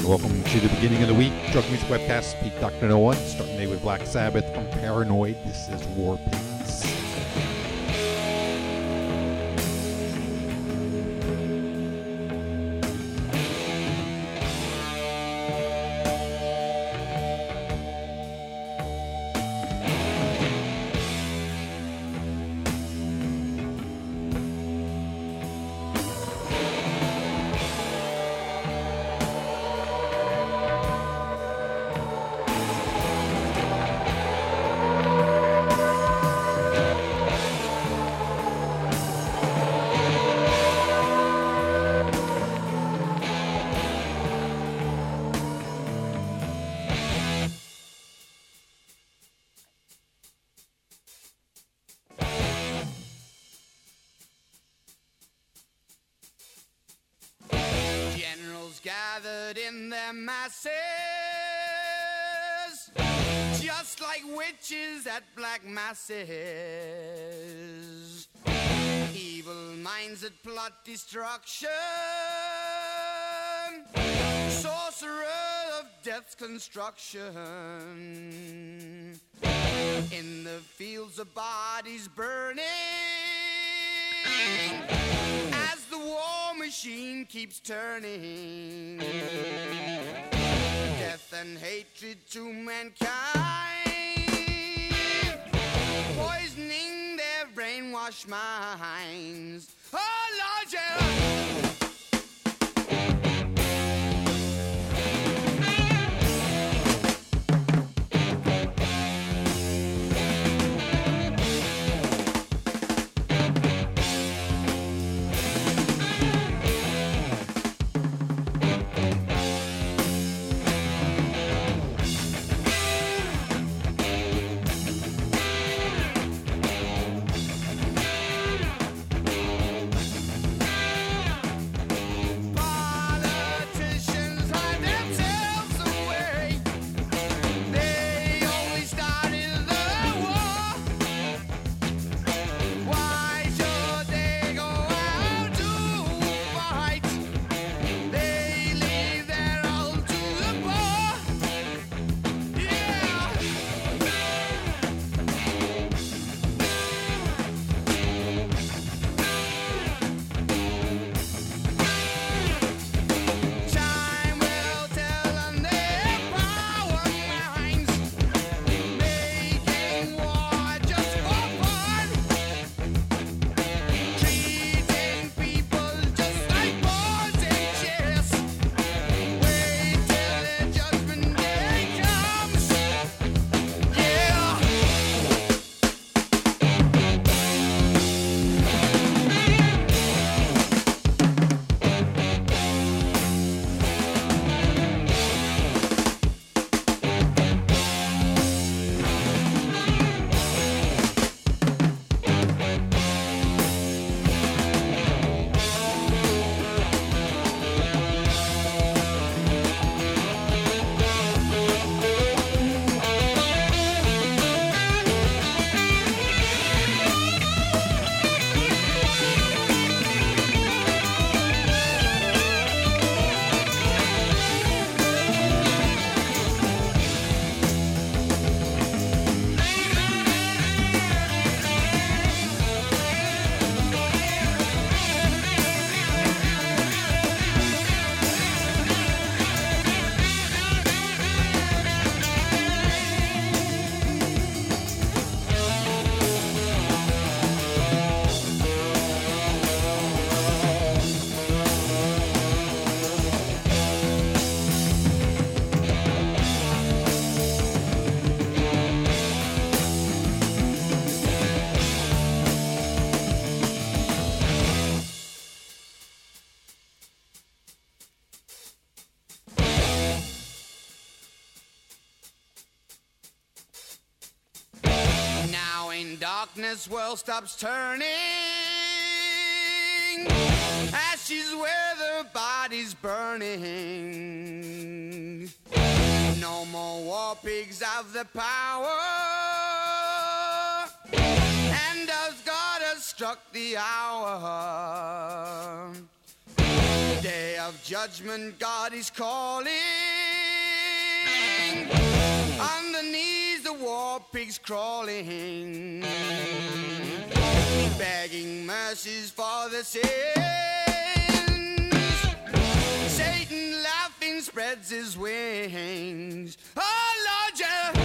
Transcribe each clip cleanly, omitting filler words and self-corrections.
Welcome to the beginning of the week. Drug Music Webcast, Pete Dr. No One, starting today with Black Sabbath from Paranoid. This is War Pigs. Gathered in their masses, just like witches at black masses. Evil minds that plot destruction, sorcerer of death's construction. In the fields of bodies burning, as the war machine keeps turning, death and hatred to mankind, poisoning their brainwashed minds. Oh Lord, yeah. Darkness, world stops turning, ashes where the body's burning. No more war pigs have the power, and as God has struck the hour, Day of judgment, God is calling. Underneath the war pigs crawling, begging mercies for the sins. Satan laughing spreads his wings. Oh Lord, yeah.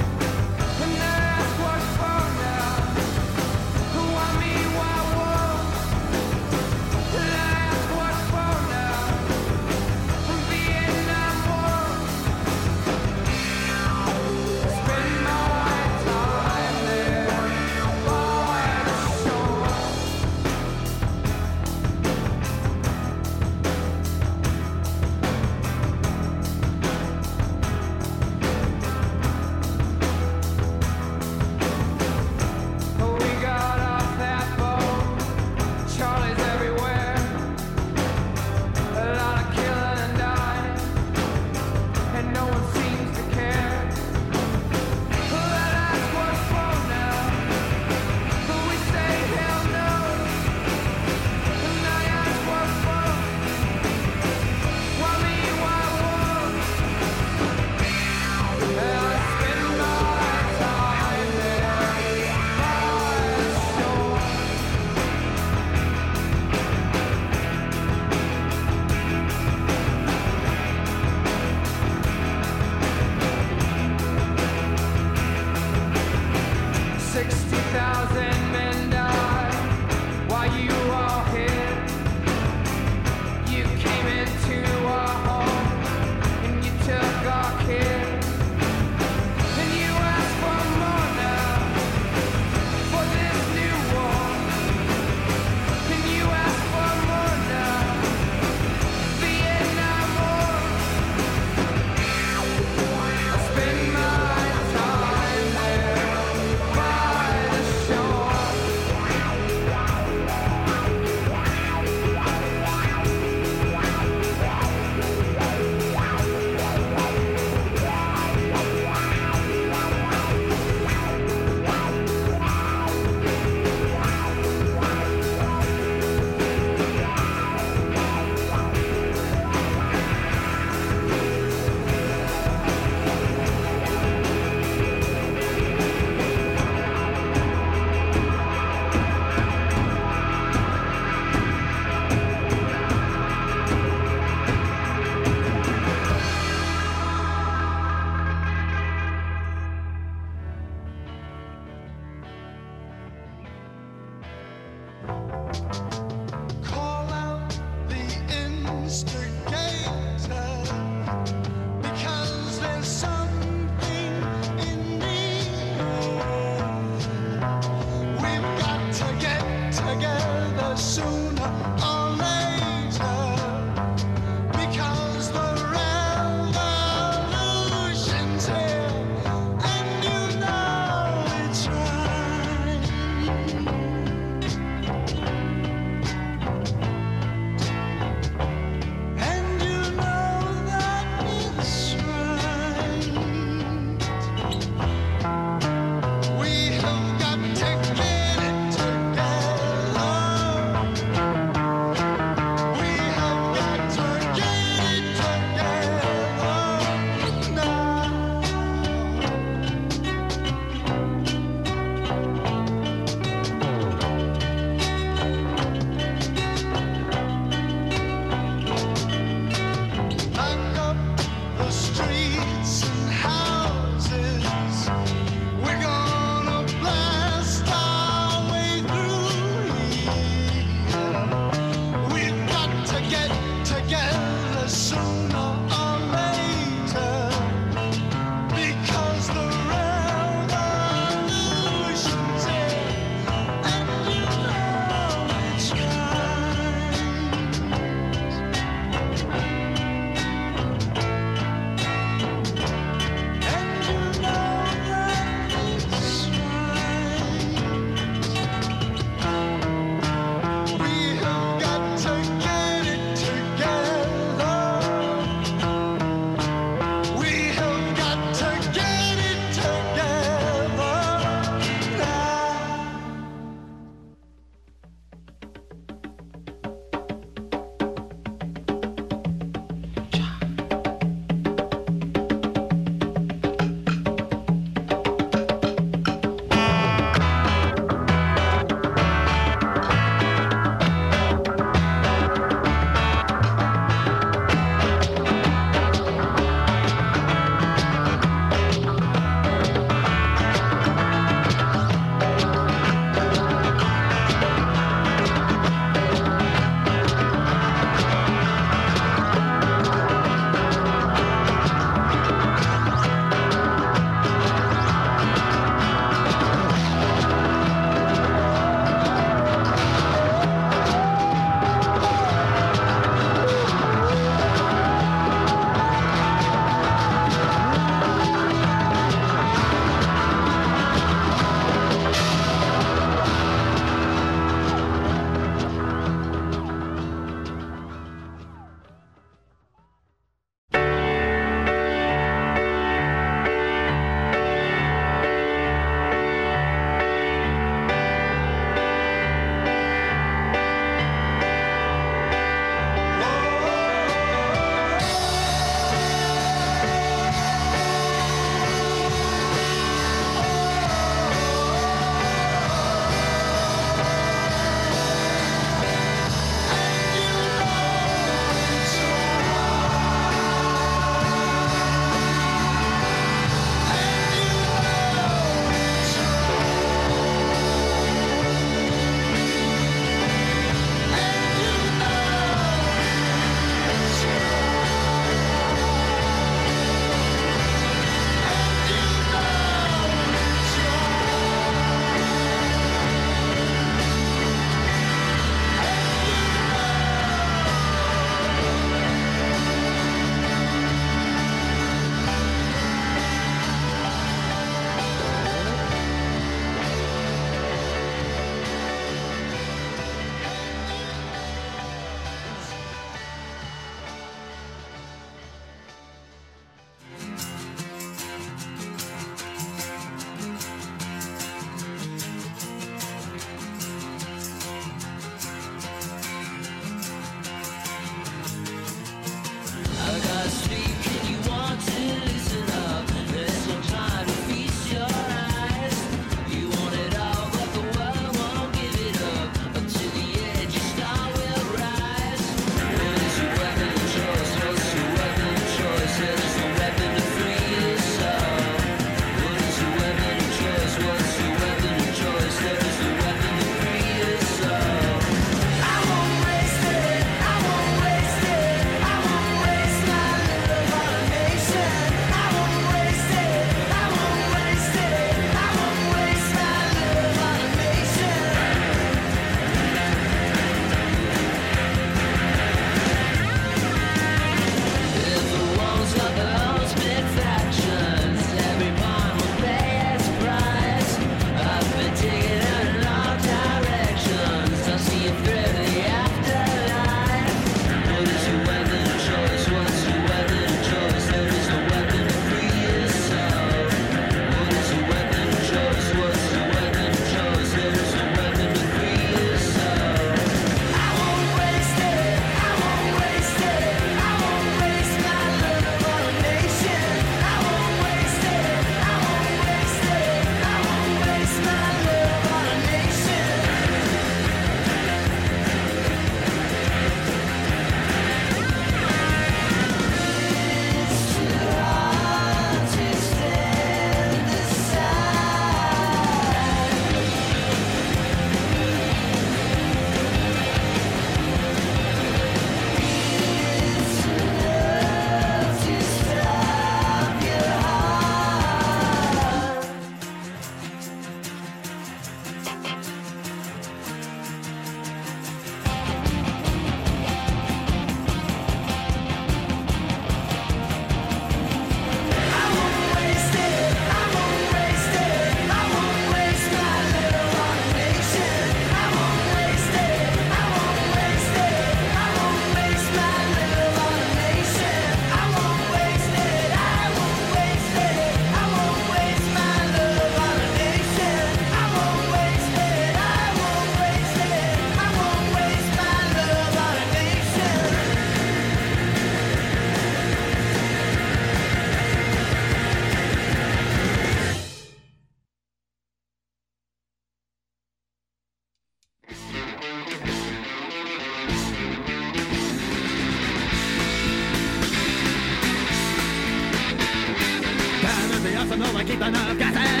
keep enough gases.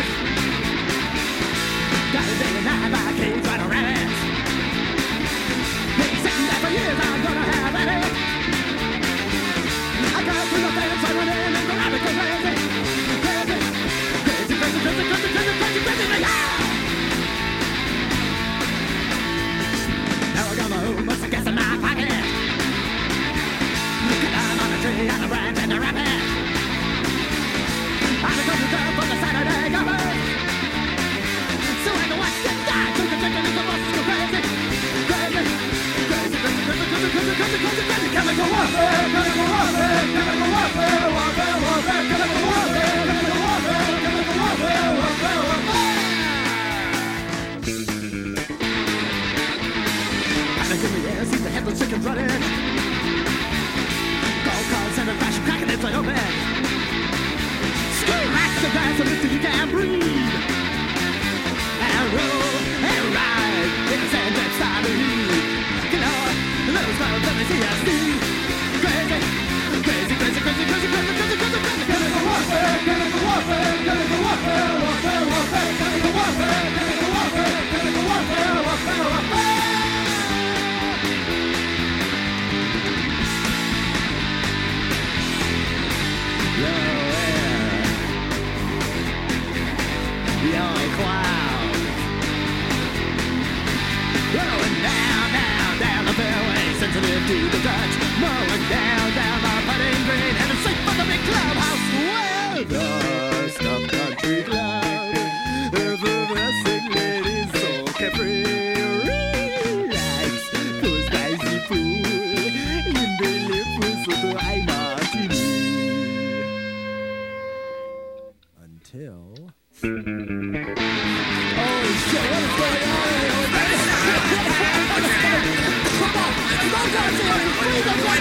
Got a day and night by cage right around it. Been sitting there for years, I'm gonna have at it. I got through the fence, I went in and go out because crazy. Crazy, crazy, crazy, crazy, crazy, crazy, crazy, crazy, yeah! Now I got my own bunch of gas in my pocket. I'm on a tree, on a branch, and a rabbit. I'm a country girl for the Saturday cover. So I can watch them die. So the chicken and the buses go crazy. Crazy, crazy, crazy, crazy, crazy, crazy, crazy, crazy, crazy. Chemical warfare, chemical warfare, chemical warfare, warfare, warfare, chemical warfare, chemical warfare, chemical warfare, warfare, warfare. And they give me air, see the headless chickens running. Gold cars and a fashion cracking inside your bed. Scream like the glass until you can't breathe. And roll and ride in the sand that start to heat. You know, those clouds let me see us see. Crazy, crazy, crazy, crazy, crazy, crazy, crazy, crazy, crazy. Chemical warfare, chemical warfare, chemical warfare, warfare, warfare, chemical warfare, chemical warfare, chemical warfare, warfare, warfare. Your cloud rolling down, down, down the fairway, sensitive to the touch, mowing down, down the putting green, and it's safe for the big clubhouse. Well, the stuffed country cloud, effervescing ladies, so carefree, relax, those guys you fool, in the lip so I martini. Until... Oh shit, what is going on here? Come on! Don't go to it! Please don't go to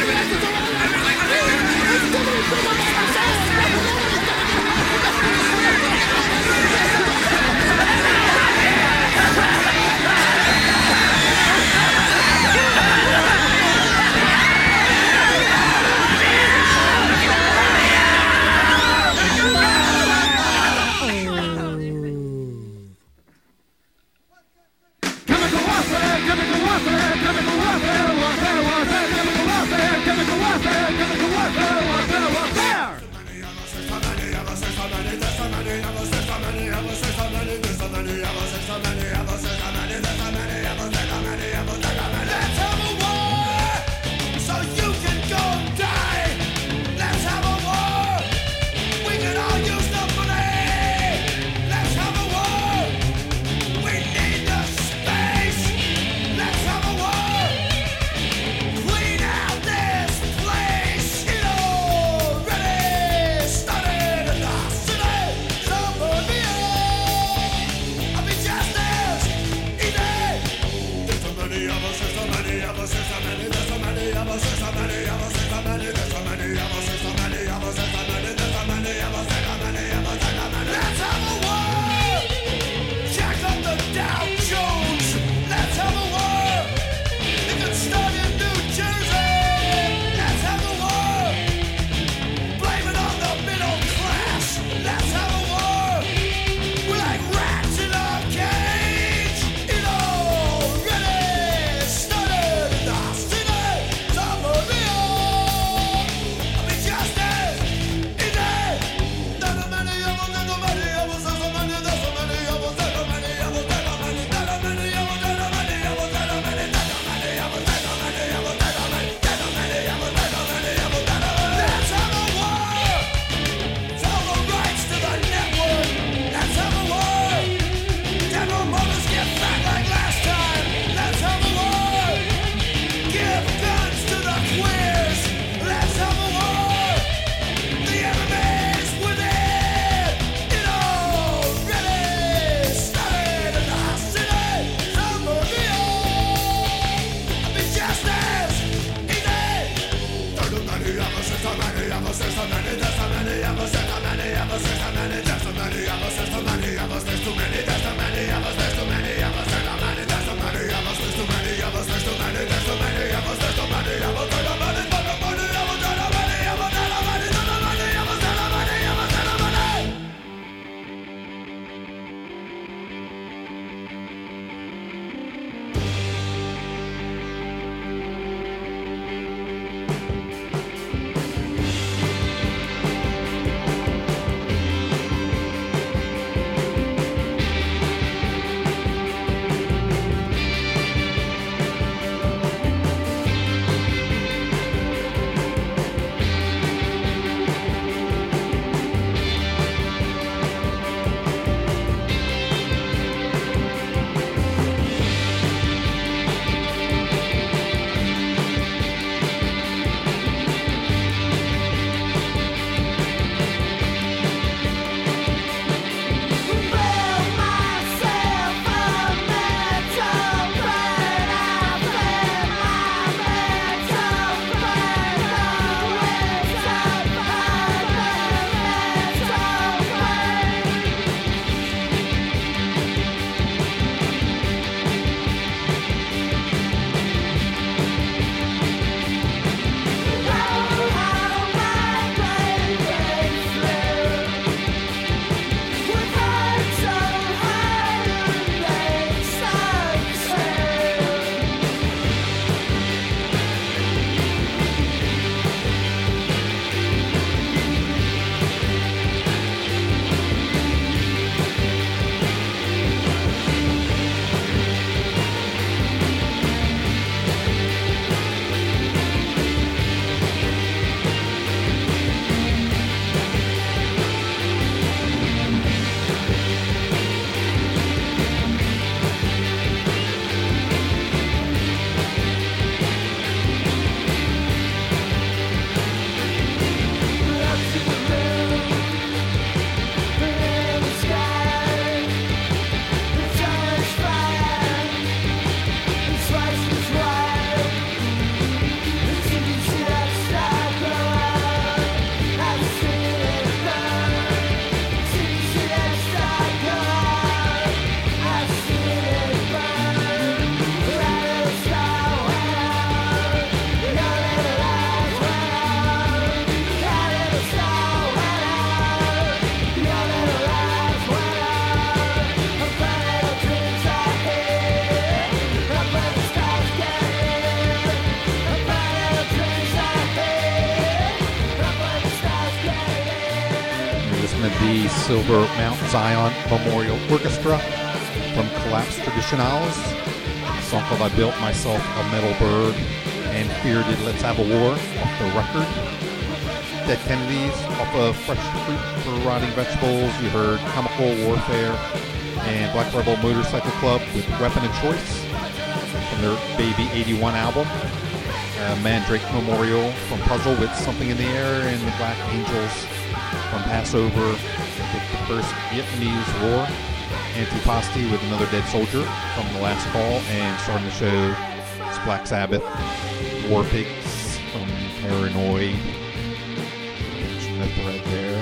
listening to the Silver Mount Zion Memorial Orchestra from Collapse Traditionals. A song called I Built Myself a Metal Bird and Fear Did Let's Have a War off the record. Dead Kennedys off of Fresh Fruit for Rotting Vegetables. You heard Chemical Warfare and Black Rebel Motorcycle Club with Weapon of Choice from their Baby 81 album. Mandrake Memorial from Puzzle with Something in the Air, and the Black Angels from Passover with the first Vietnamese War. Antipasti with Another Dead Soldier from The Last Call, and starting the show, it's Black Sabbath, War Pigs from Paranoid. Catching the thread there.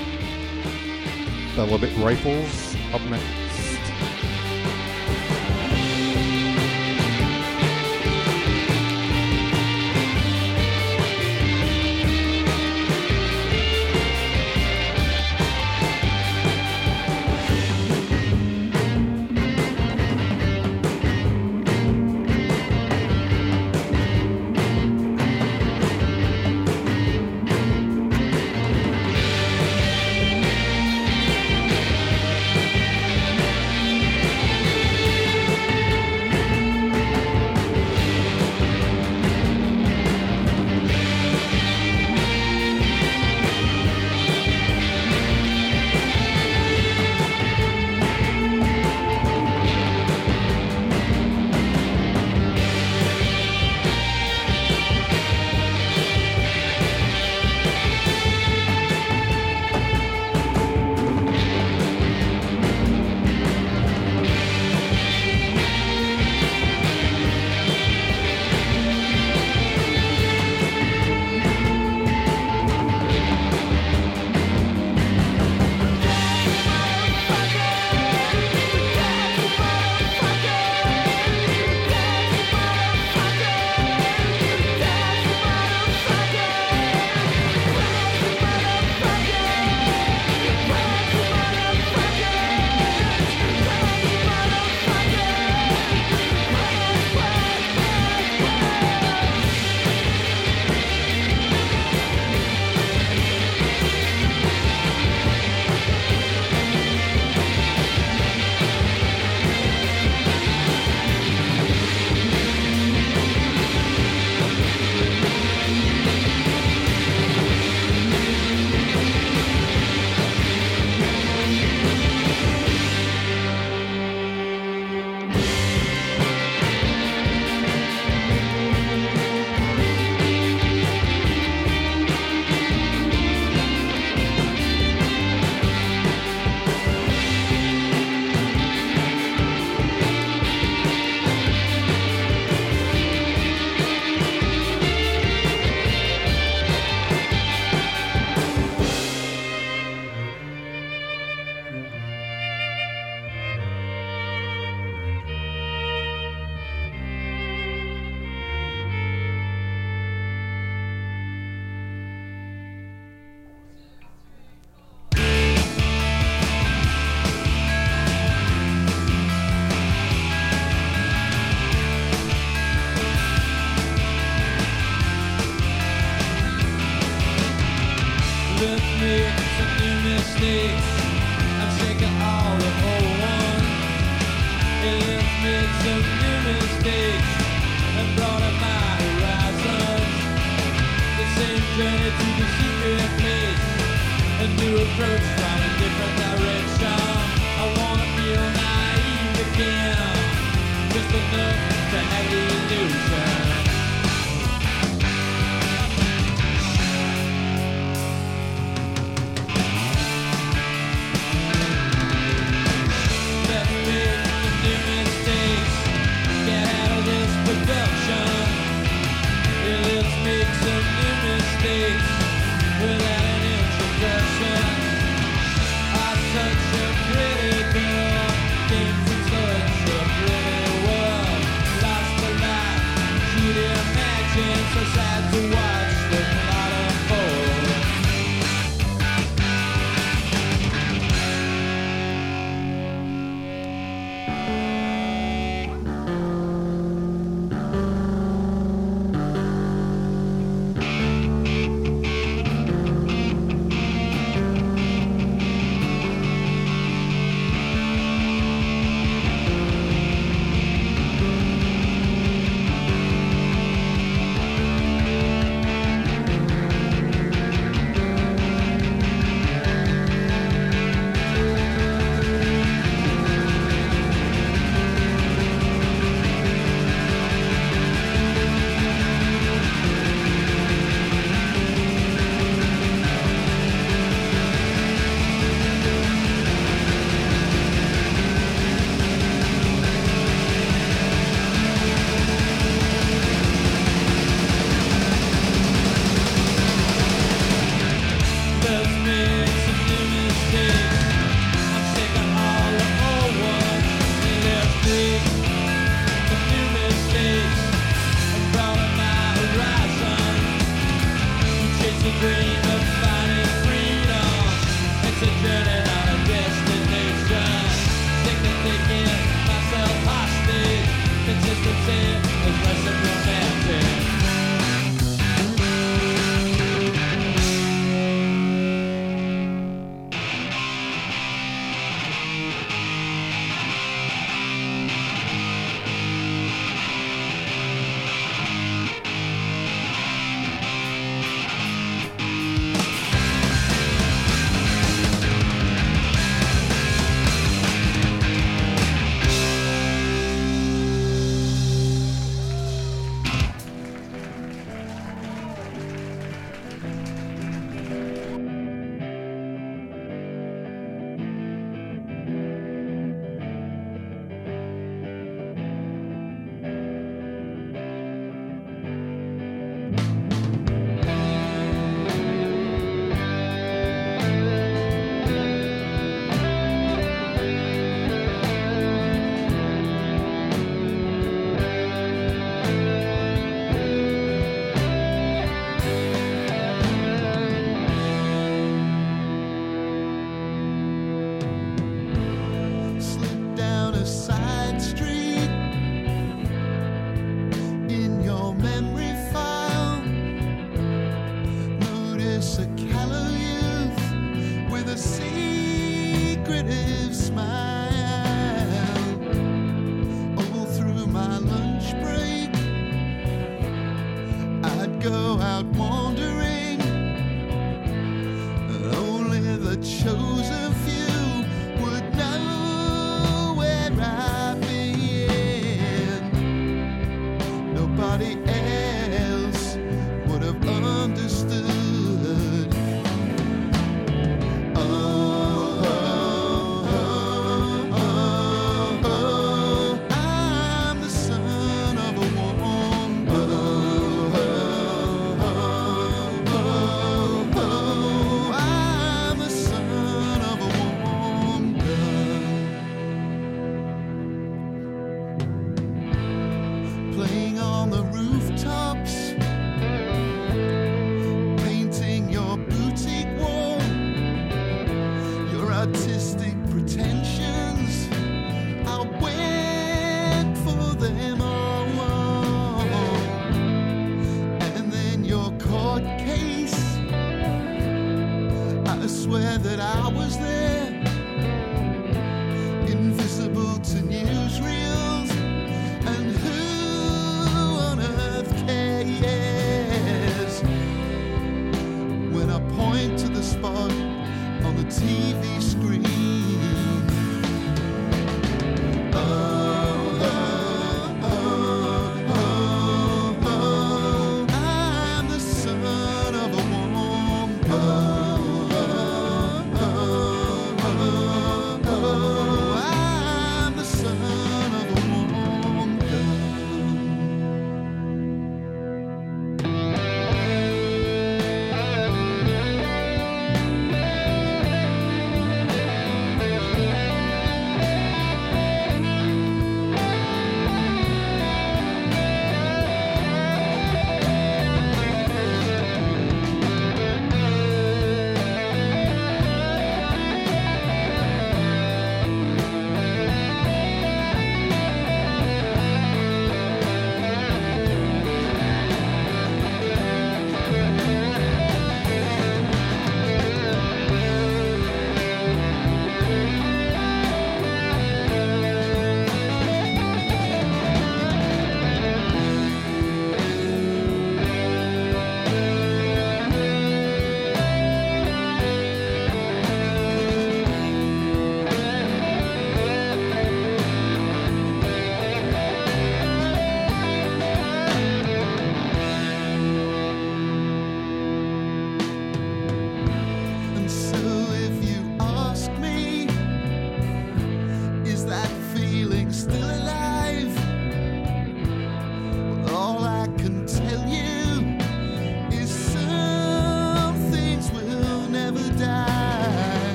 Velvet Rifles up next. journey on a destination. Taking myself hostage. Consistency is less than romantic.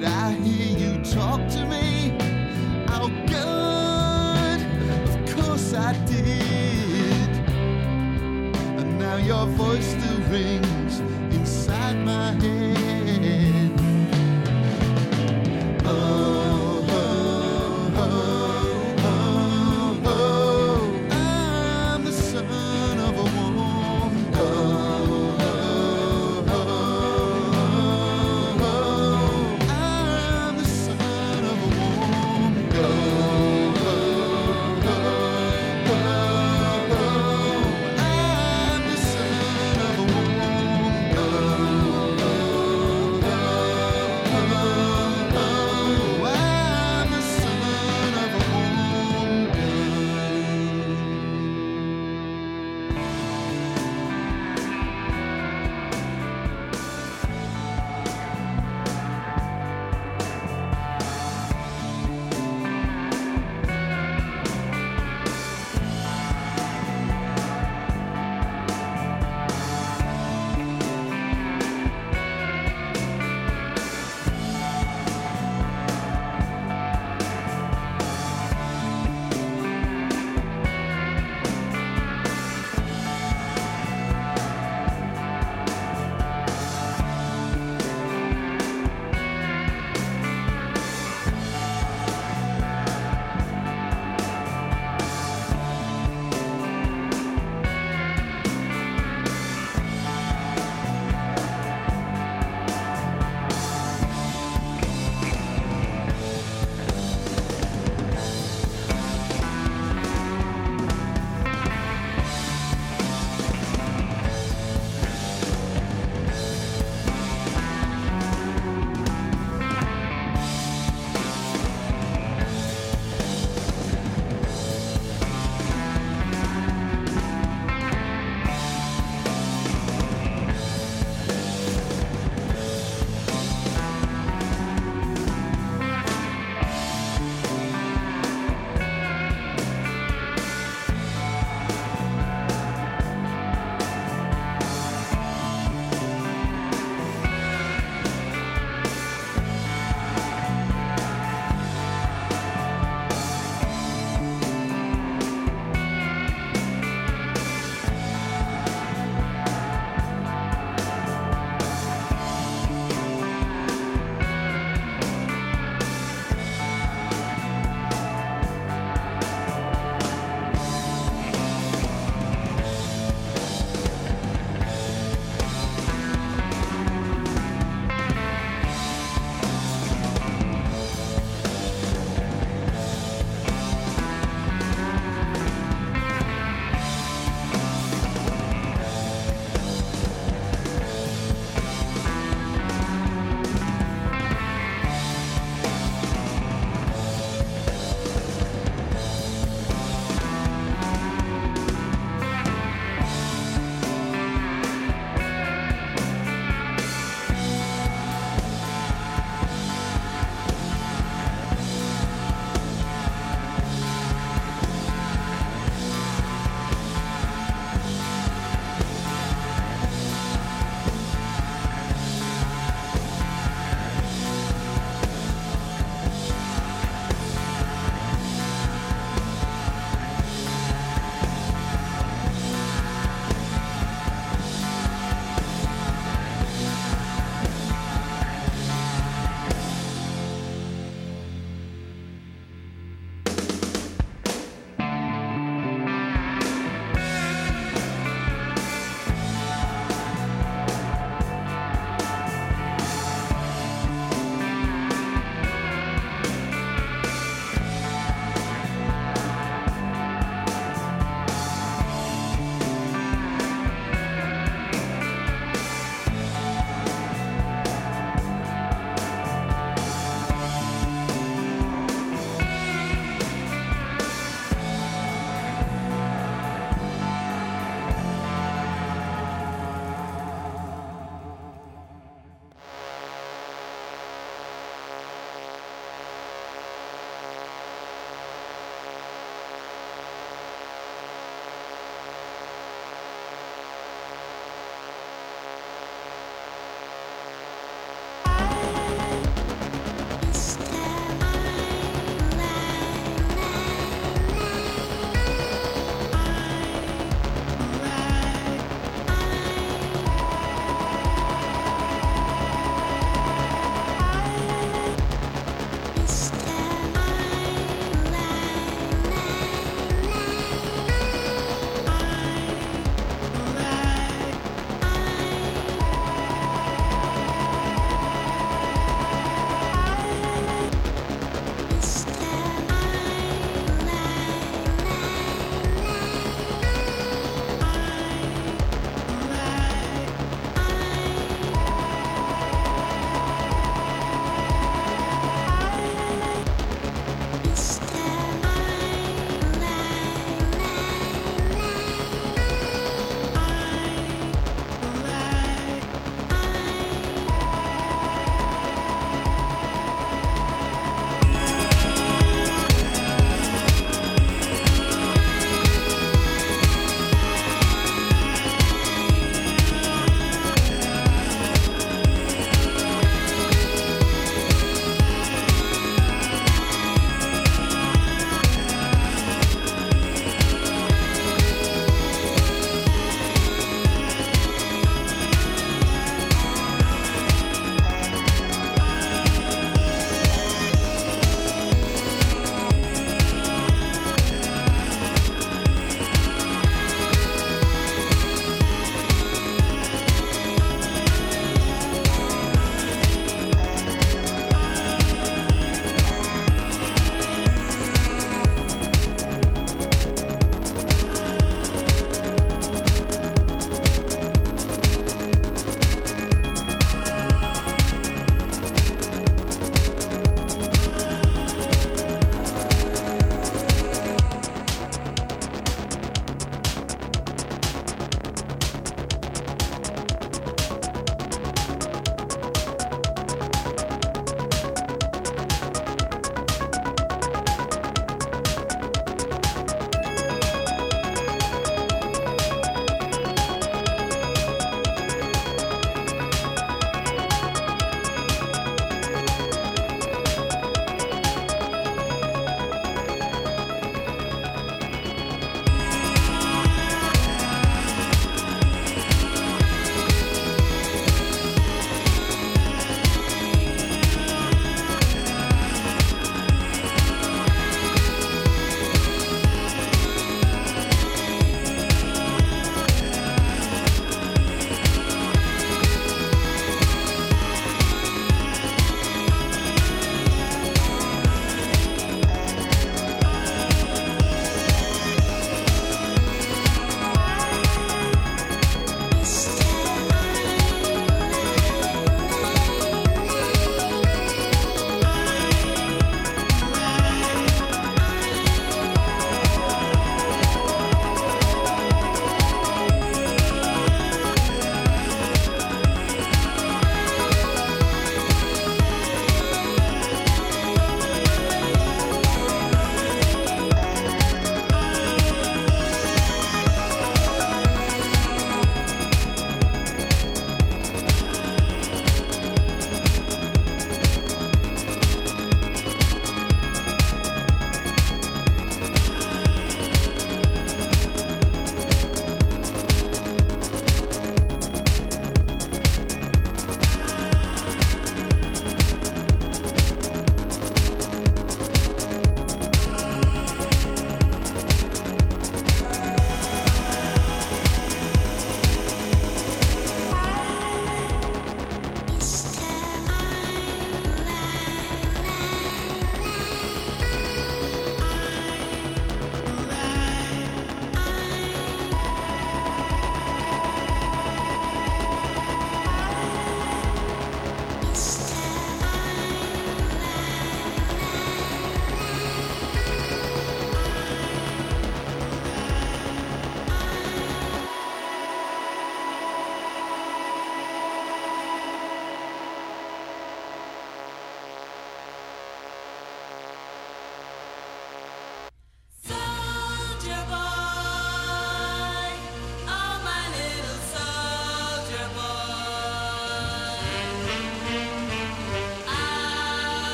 Talk to me. Oh, good. Of course yes I did. And now your voice still rings inside my head. Oh, oh, oh, oh, oh, I'm the son of a woman. Oh, oh, oh, oh, I'm the son of a woman. Oh, oh, oh, oh, I'm the son of a woman. Oh, oh,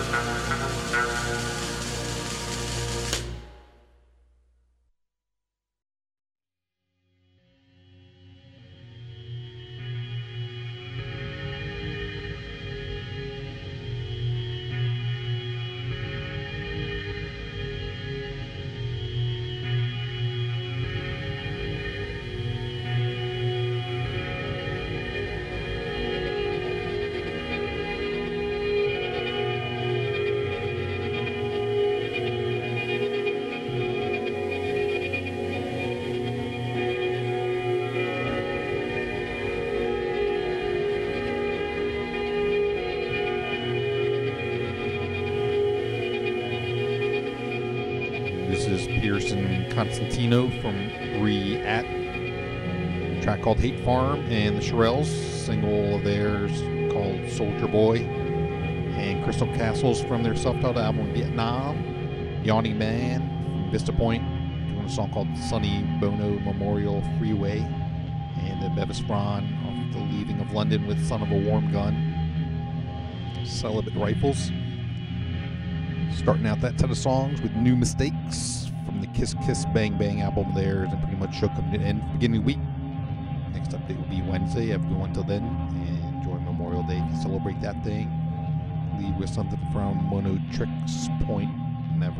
This is Pearson Constantino from Re-At, track called Hate Farm, and the Shirelles, single of theirs called Soldier Boy, and Crystal Castles from their self-titled album Vietnam, Yawning Man from Vista Point, doing a song called Sonny Bono Memorial Freeway, and the Bevis Braun off the Leaving of London with Son of a Warm Gun, Celibate Rifles. Starting out that set of songs with New Mistakes from the Kiss Kiss Bang Bang album theirs, and pretty much shook them to the end beginning of the week. Next update will be Wednesday. Have a good one till then, and enjoy Memorial Day to celebrate that thing. Leave with something from Mono Tricks Point Never.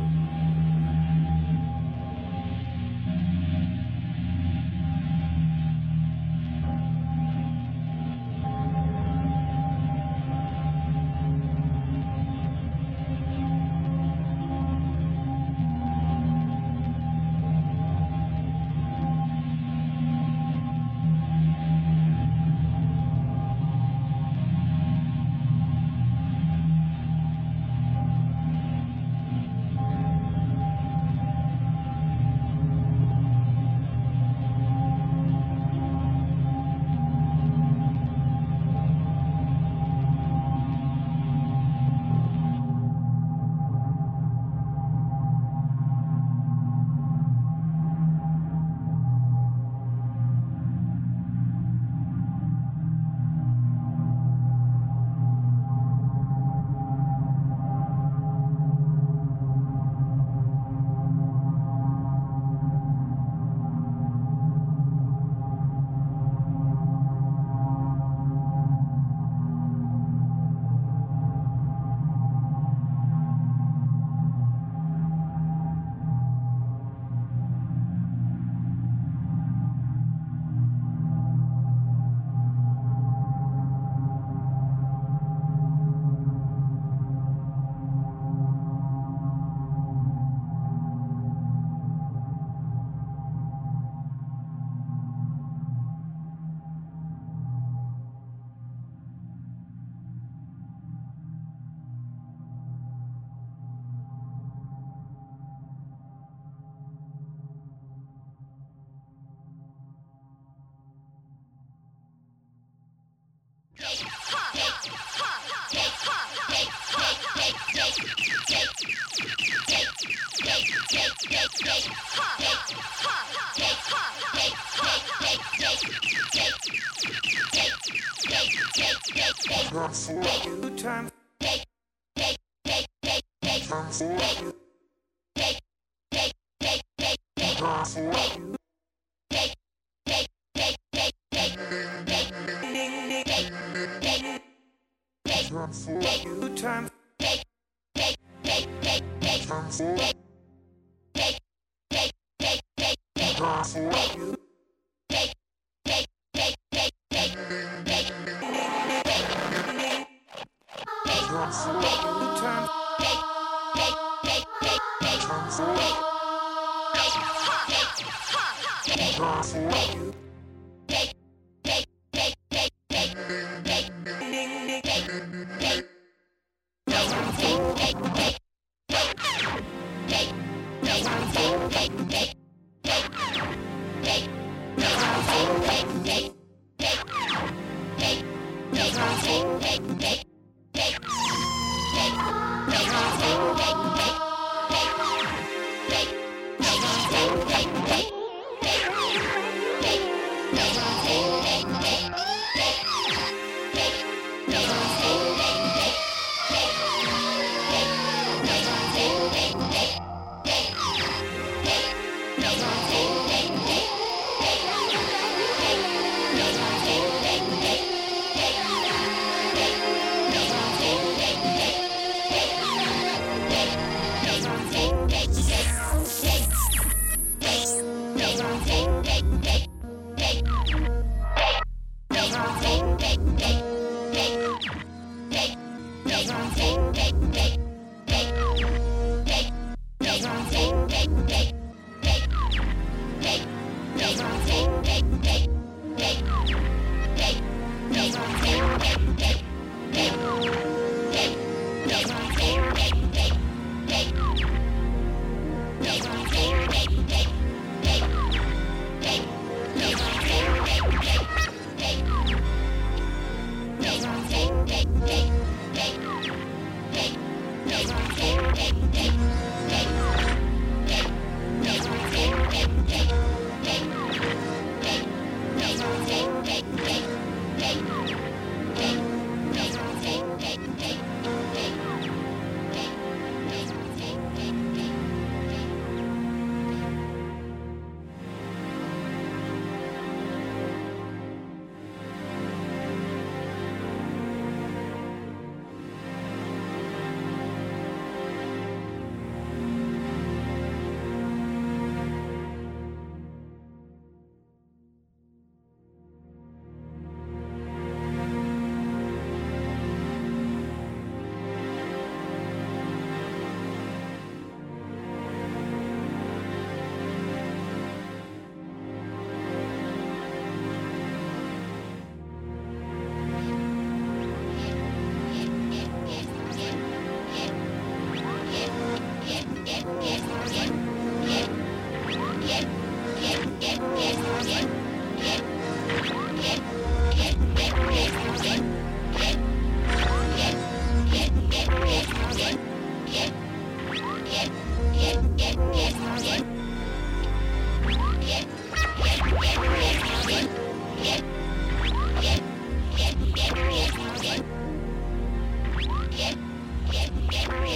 Yeah.